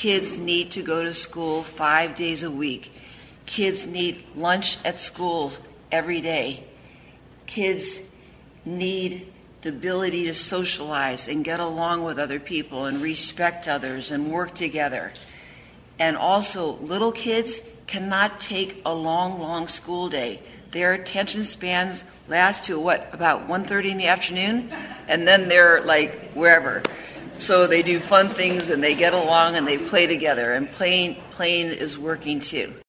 Kids need to go to school 5 days a week. Kids need lunch at school every day. Kids need the ability to socialize and get along with other people and respect others and work together. And also, little kids cannot take a long, long school day. Their attention spans last to about 1:30 in the afternoon, and then they're like wherever. So they do fun things and they get along and they play together, and playing is working too.